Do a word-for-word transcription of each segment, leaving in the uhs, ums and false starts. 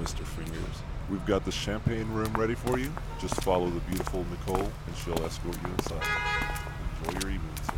Mister Fingers. We've got the champagne room ready for you. Just follow the beautiful Nicole and she'll escort you inside. Enjoy your evening, sir.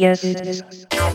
Yes, it is.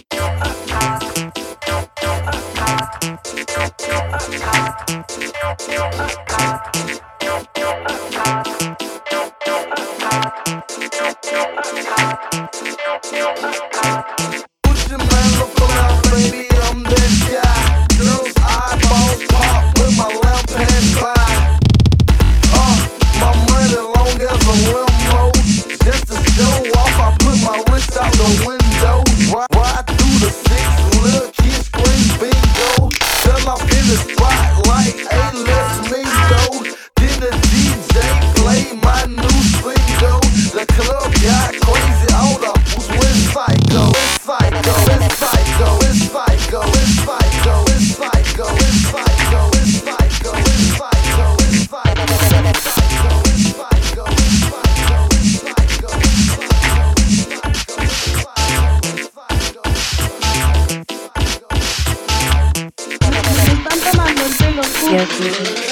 Yes, it is.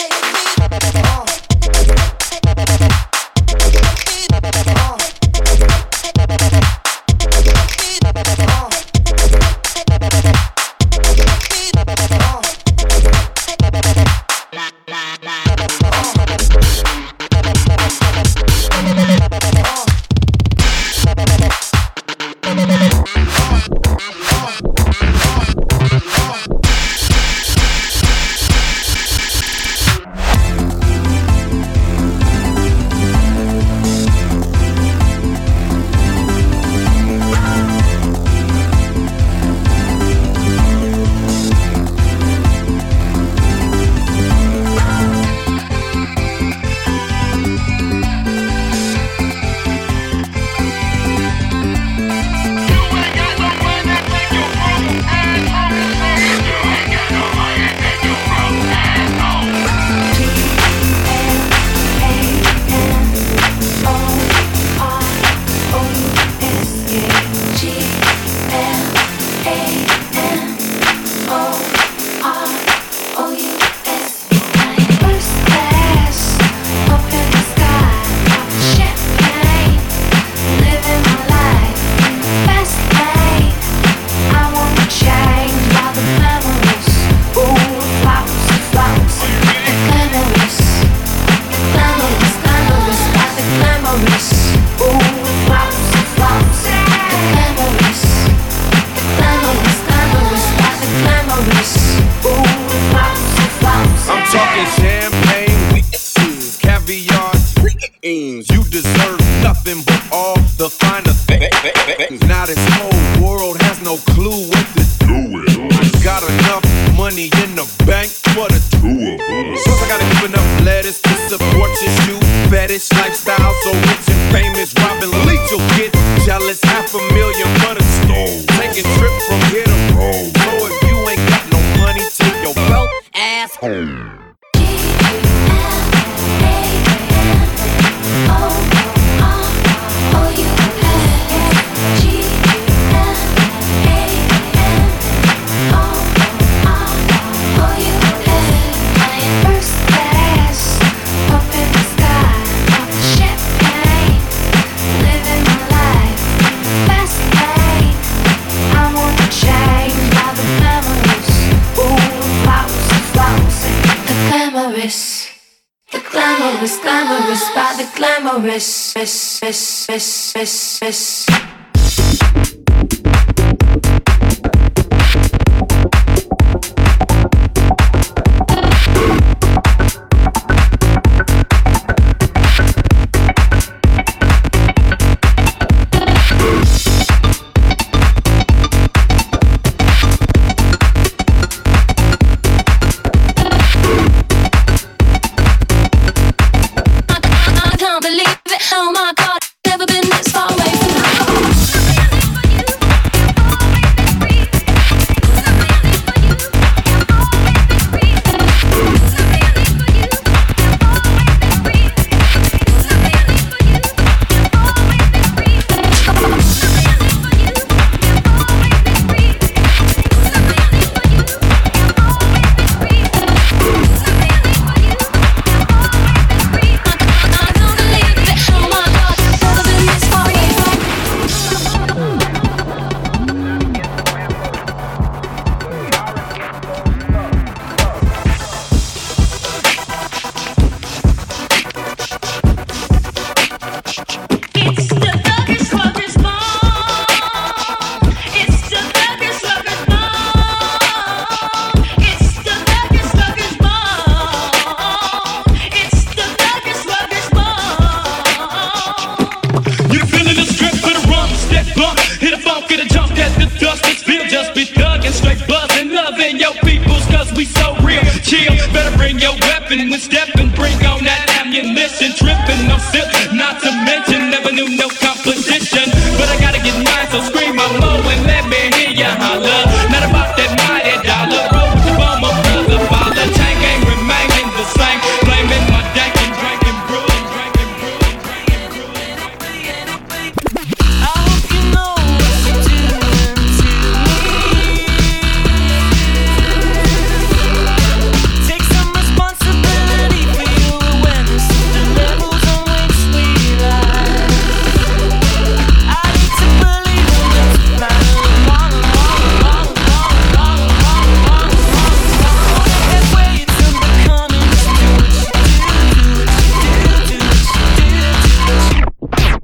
You deserve nothing but all the finer things. Now this whole world has no clue what to do with us. Got enough money in the bank for the two of us. Plus I gotta give enough lettuce to support your shoe fetish lifestyle. So rich and famous, Robin Leach will get jealous. Half a million for the stone. Taking trip from here to Rome. So if you ain't got no money, take your broke ass home. The glamorous, glamorous, by the glamorous, miss, miss, miss, miss, miss. Oh my God, never been this far away from home. straight buzzing, loving your peoples, cause we so real. Chill, better bring your weapon when stepping, bring on that ammunition. Tripping, no sip, not to mention, never knew no competition. But I gotta get mine, so scream my mo and let me hear ya holler. Not about that mighty dollar, roll with the bum of brother, father. Tank ain't remaining the same, blaming my dank and drinking brew and drinking brew and drinking brew. I hope you know what you're doing to me. Take some responsibility for your awareness of the levels on which we lie. I need to believe in what's matter. Wrong, wrong, wrong, wrong, wrong, wrong, wrong, wrong, wrong. That way it's unbecoming. Just do what you do, do what you do, do what you do, do what you do.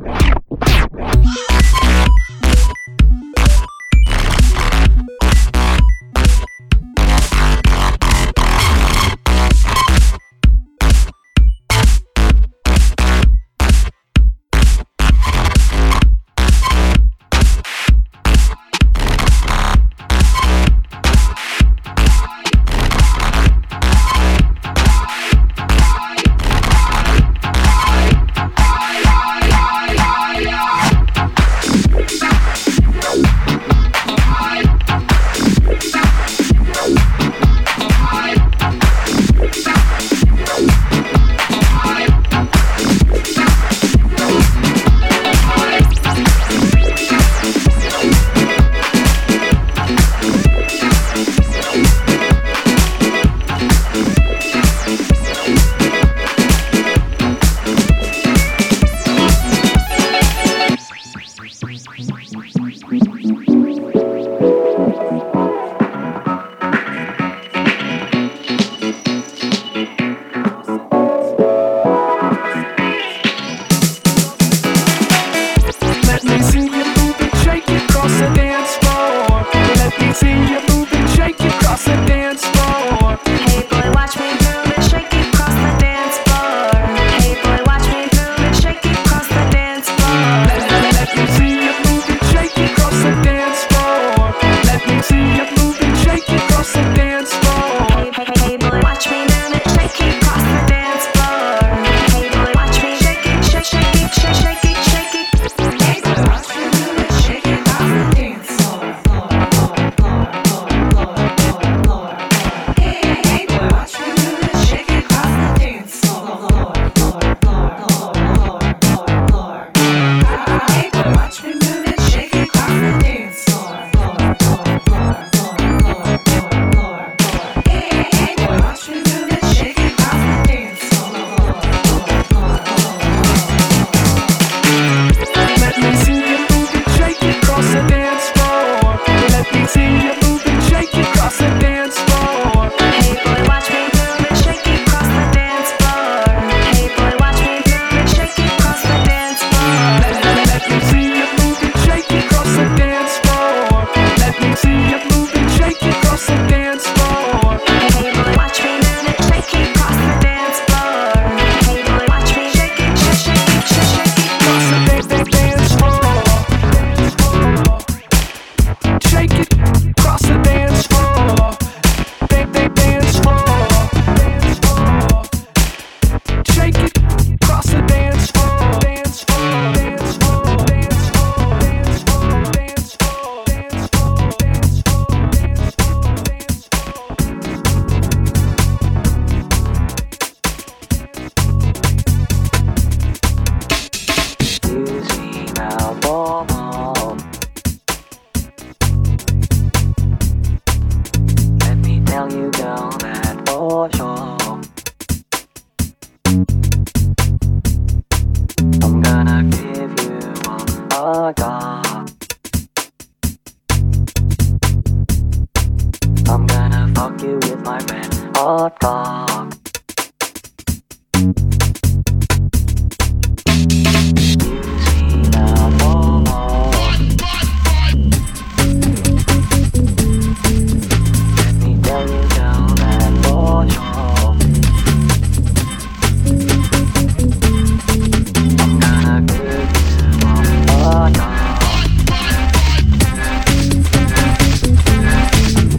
Let me see you move and shake it across the dance floor. Let me see you move and shake it across the dance floor. Hey boy, watch me move and shake it across the dance floor. Hey boy, watch me move and shake it across the dance floor. Let, let, let me see you move and shake it across the dance floor. Let me see you move and shake it across the dance floor. Hey, hey, hey boy, watch me move and shake it across the dance floor. Hey boy, watch me shake it, shake, shake it, shake, shake it, shake it. Hey boy, watch me move and shake it across the dance floor. Floor, floor, floor, floor, floor, floor, floor. Hey, hey, hey boy, watch me move and shake it across the dance floor. Floor, floor, floor, floor, floor, floor, floor. Hey boy, watch me move and shake it across the dance floor. Floor, floor, floor, floor, floor, floor, floor. Hey, hey, hey boy, watch me move and shake it across the dance floor. Floor, floor, floor, floor, floor. Let me see you move and shake it across the dance floor. Let me see you move and shake it across the dance floor. Hey boy, watch me move and shake it across the dance floor. Hey boy, watch me move and shake it across the dance floor. Let, let, let me see you move and shake it across the dance floor. Let me see you move and shake it across the dance floor. Hey boy, watch me move and shake it across the dance floor. Hey boy, watch me shake it, shake, shake it, shake, shake it. Across the dance, dance, dance floor. Shake it across the dance floor. Dance, dance, dance floor. Shake it across the dance floor. Dance floor, dance floor, dance floor, dance floor, dance floor, dance floor, dance floor, dance floor, dance floor. Use me now for more. Let me tell you, girl, that for sure. I'm gonna give you all I got. I'm gonna fuck you with my red hot cock. Use me now for more. Let me tell you, girl, that for sure. I'm gonna give you all I got.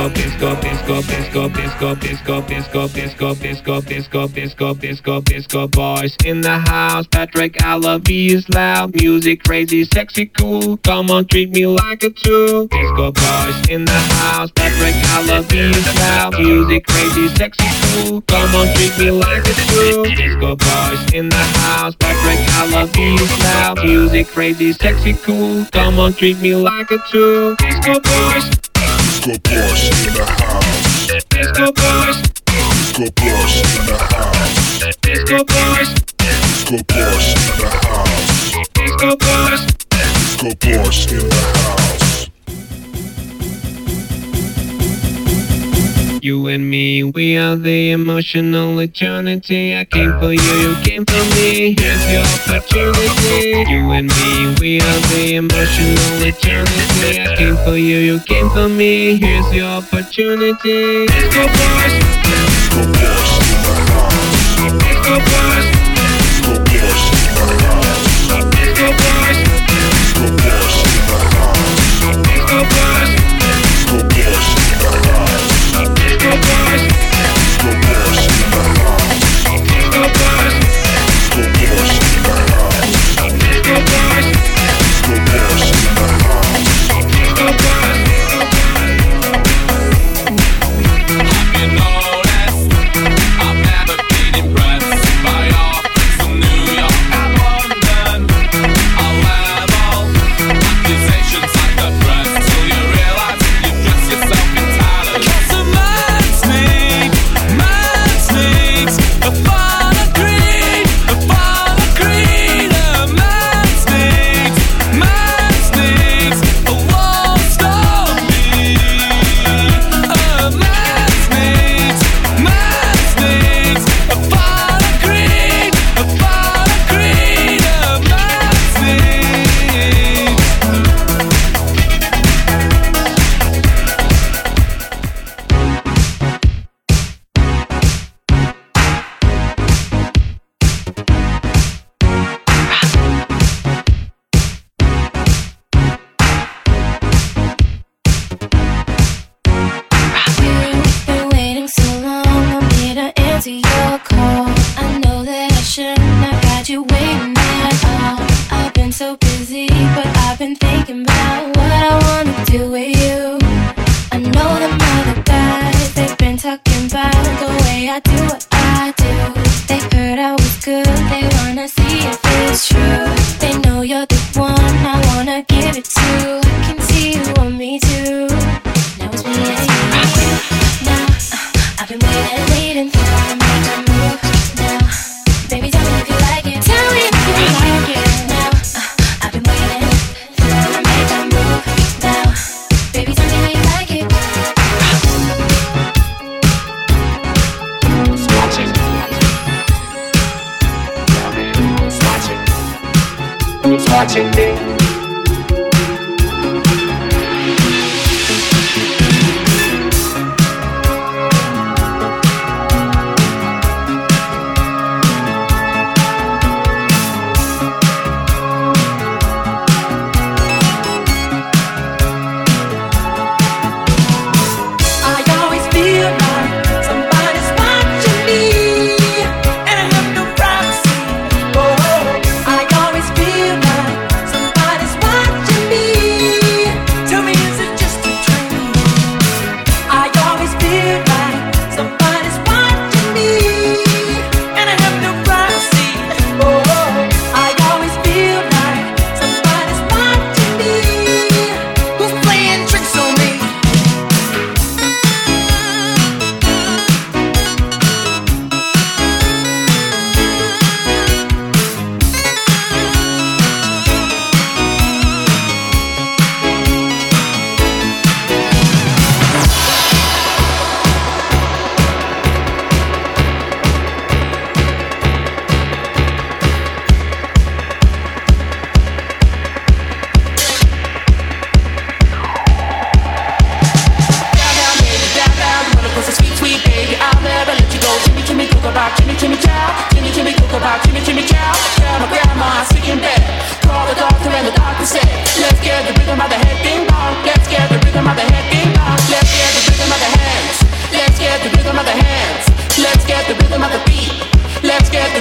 disco, disco, disco, disco, disco, disco, disco, disco, disco, disco, disco, disco, disco boys in the house. Patrick, I love you is loud. Music crazy, sexy, cool. Come on, treat me like a tool. Disco boys in the house. Patrick, I love you is loud. Music crazy, sexy, cool. Come on, treat me like a tool. Disco boys in the house. Patrick, I love you is loud. Music crazy, sexy, cool. Come on, treat me like a tool. Disco boys. Disco boys in the house. Disco boys. Disco boys in the house. Disco boys. Disco boys in the house. Disco boys. Disco boys in the house. You and me, we are the emotional eternity. I came for you, you came for me. Here's your opportunity. You and me, we are the emotional eternity. I came for you, you came for me. Here's your opportunity. Disco boys. Disco boys in the house. Disco boys. Disco boys in the house. Disco boys. Disco boys in the house. Disco boys. Disco boys in the house. Disco boys. Disco boys in the house. Disco boys. Disco boys in the house. Disco boys. Disco boys in the house. Disco boys. You notice I've never been impressed by art from New York and London. I'll level accusations like the press till you realize you dress yourself in tatters. 'Cause a man's need, man's needs a final creed, a final creed. A man's needs, man's needs a won't stop me. A man's needs, man's needs a final creed, a final creed. A man's needs. You've been waiting so long, I'm here to answer your call. I know that I shouldn't have got you waiting at all. I've been so busy, but I've been thinking about what I wanna do with you. I know them other guys, they've been talking about the way I do what I do. They heard I was good, they wanna see if it's true. They know you're the one I wanna give it to. I can see you want me too. Now it's me and you. Now uh, I've been waiting, waiting for you to make a move. Now, baby, tell me if you like it. Tell me if you like it. Now uh, I've been waiting for you to make a move. Now, baby, tell me how you like it. Watching. Who's watching me? I always feel like somebody's watching me, and I have no privacy. Oh, I always feel like somebody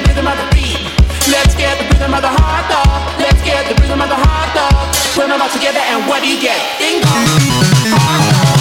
rhythm of the beat. Let's get the rhythm of the heart dog. Let's get the rhythm of the heart dog. Put them all together and what do you get? Ding dong. Heart dog.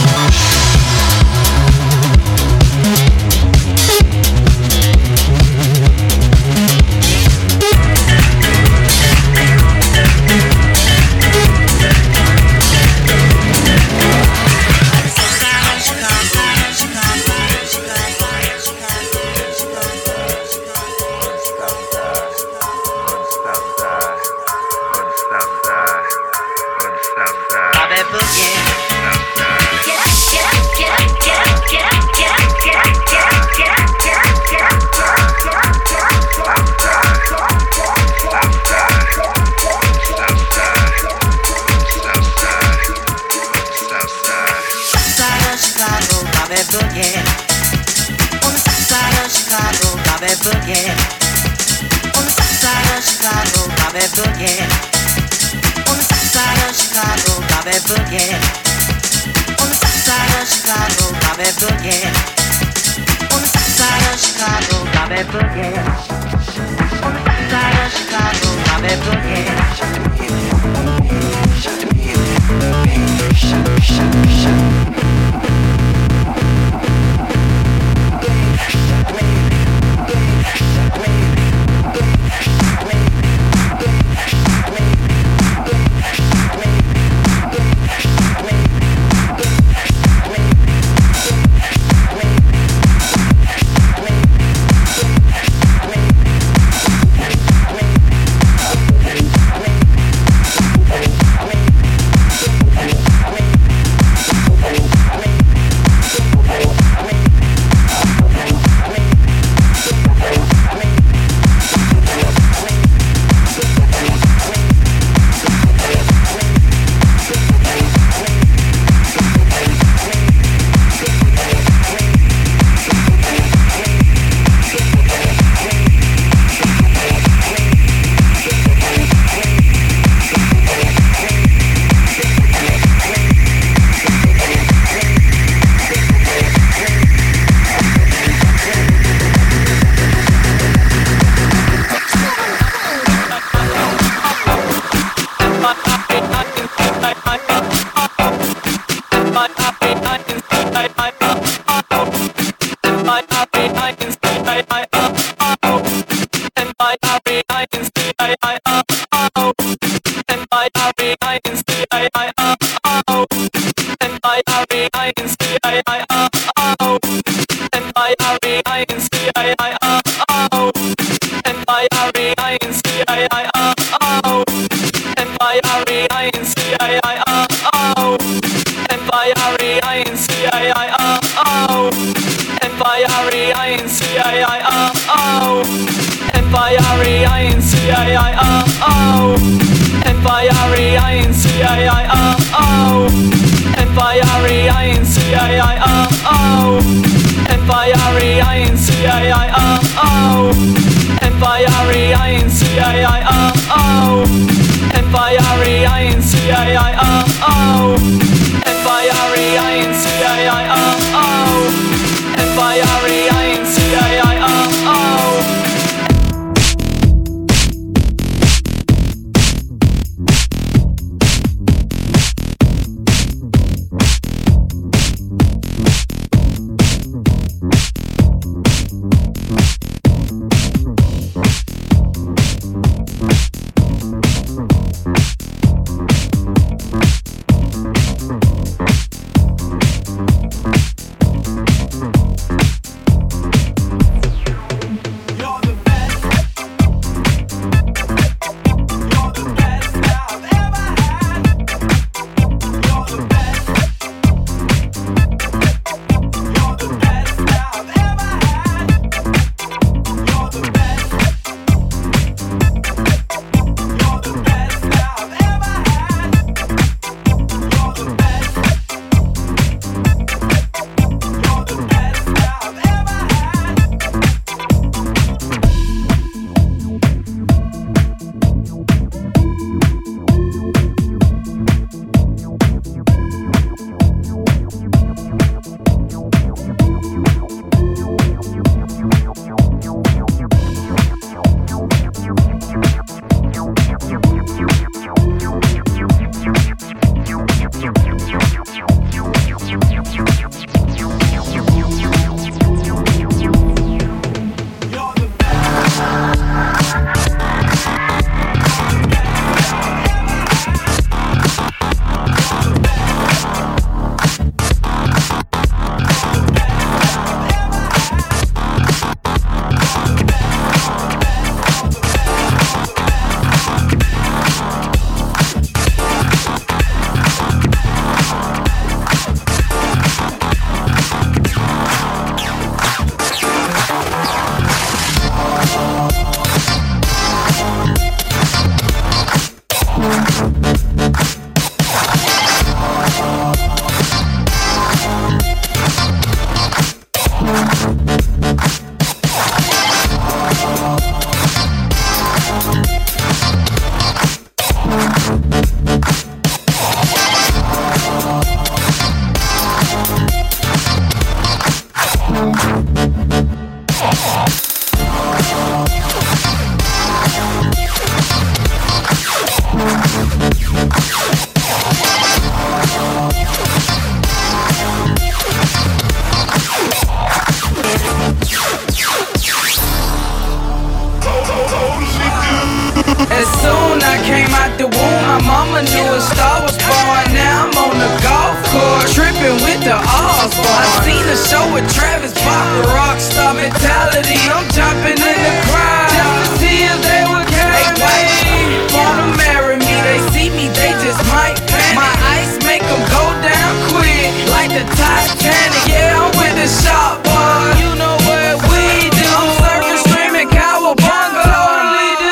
As soon I came out the womb, my mama knew a star was born. Now I'm on the golf course, tripping with the Osborne. I seen a show with Travis Barker, rockstar mentality. I'm jumping in the crowd just to see if they would catch me. Wanna marry me, they see me, they just might panic. My ice make them go down quick, like the Titanic. Yeah, I'm with the shop boys, you know what we do. I'm surfing, screaming, cowabunga, totally do.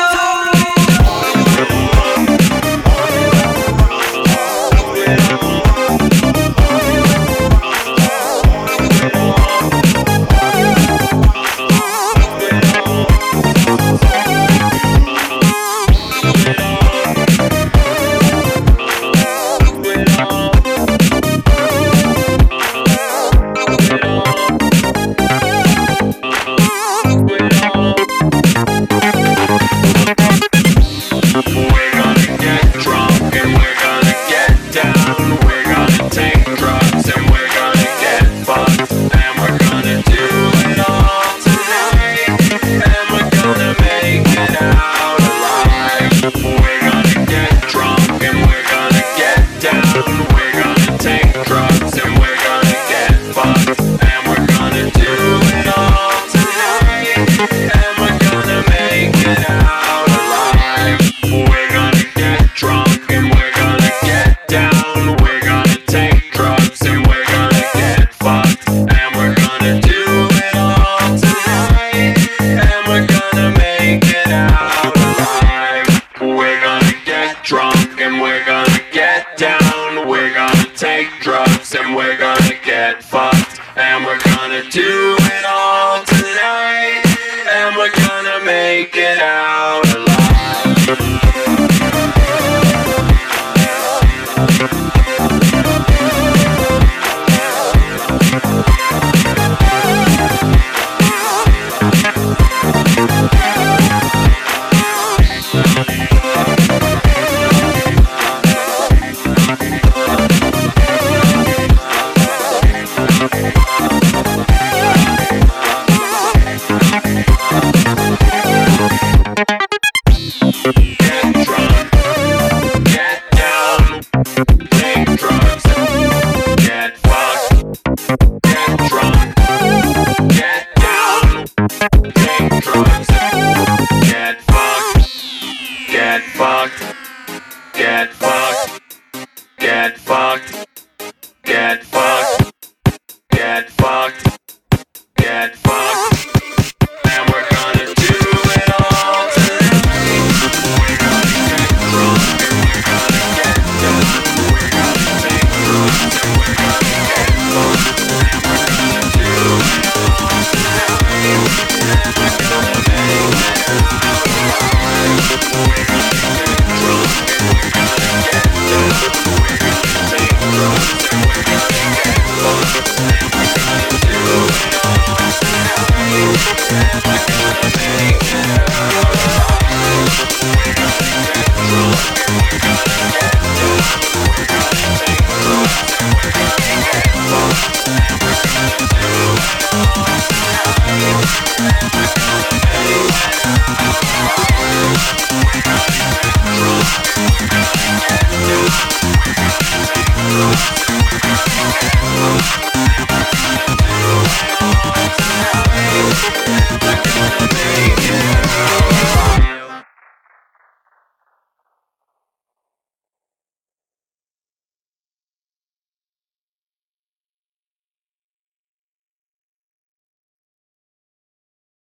Get fucked. Get fucked.